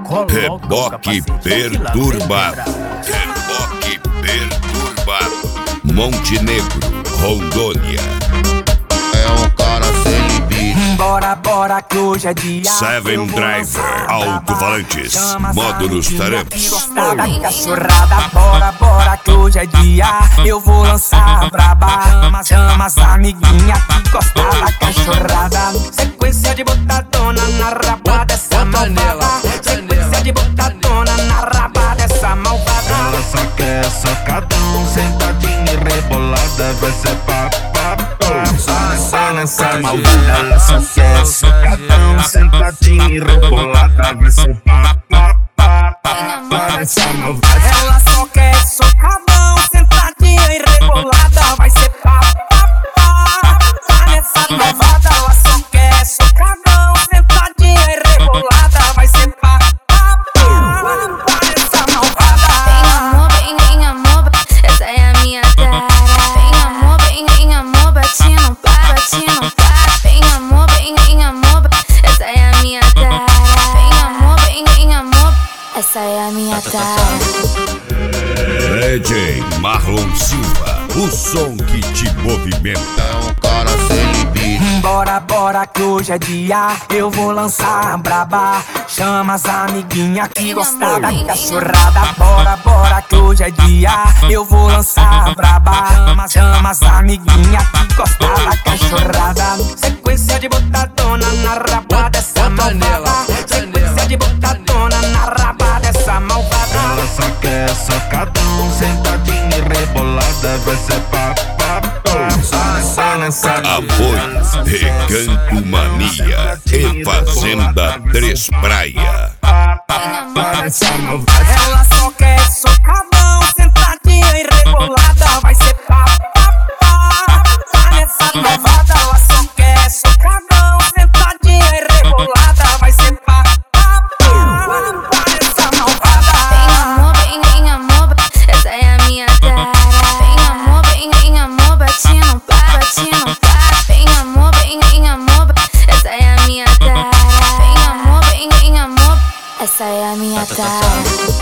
Reboque perturbado. Reboque perturbado. Montenegro, Rondônia. É um cara sem limite. Bora, bora que hoje é dia. Seven Driver, alto-falantes, módulos taramps. Gostar da cachorrada, bora, bora que hoje é dia. Eu vou lançar a braba. Chama as amiguinhas que gostam da cachorrada. Sequência de botadona na raba dessa malvada. Sequência de botadona na raba dessa malvada. Ela só quer socadão, sentadinha e rebolada. Vai ser pá, pá, pá. Só nessa malvada. Ela só quer socadão, sentadinha e rebolada. Vai ser pá, pá, pá, pá. Nessa malvada. Ela só quer socadão, sentadinha e rebolada. Vai ser pá, pá, pá. Nessa malvada. Ela só quer socadão, sentadinha e rebolada. Vai ser pá, pá, pá. Nessa malvada. Vem amor, essa é a minha cara. Vem amor, bate no pá, bate no pá. Vem amor, essa é a minha cara. Vem amor, essa é a minha cara. DJ Marlon Silva, o som que te movimenta. É um cara sem limite. Bora, bora que hoje é dia. Eu vou lançar a braba. Chama as amiguinhas que gostam da cachorrada. Bora, bora que hoje é dia. Eu vou lançar a braba. Chama as amiguinhas que gostam da cachorrada. Sequência de botadona na raba dessa malvada. Sequência de botadona na raba dessa malvada. Ela só quer socadão, sentadinha e rebolada. Vai ser pá, pá, pá. Só nessa Apoio Recanto Mania e Fazenda Três Praia. nessa malvada. Ela só quer socadão, sentadinha e rebolada. Vai ser pá, pá, pá. Nessa malvada. Ela só quer socadão, sentadinha e rebolada. Vai ser pá, pá, pá. Nessa malvada. Vem amor, essa é a minha cara. Vem amor, bate no pá, bate no pá. Vem amor, essa é a minha cara. Vem amor, essa é a minha cara.